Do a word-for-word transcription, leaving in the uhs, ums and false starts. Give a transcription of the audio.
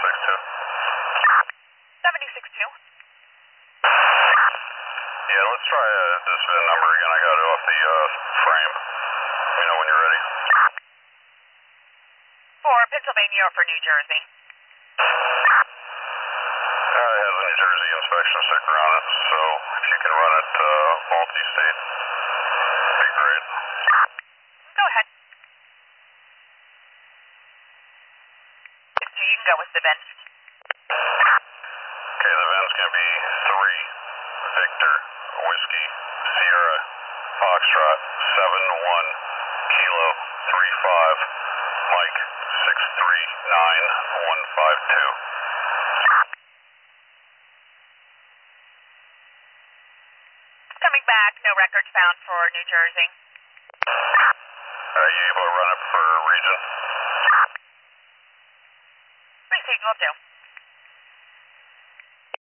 six two. seventy-six two. Yeah, let's try uh, this V I N number again. I got it off the uh, frame. Let me know when you're ready. For Pennsylvania or for New Jersey? Uh, it has a New Jersey inspection sticker on it, so if you can run it uh, multi-state, that'd be great. Go ahead. six two, you can go with the V I N. Okay, the V I N's going to be three, Victor, Whiskey, Sierra, Foxtrot, seven one, Kilo, three five, Mike, six three nine one five two. Coming back, no records found for New Jersey. Are you able to run it for region? Received, will do.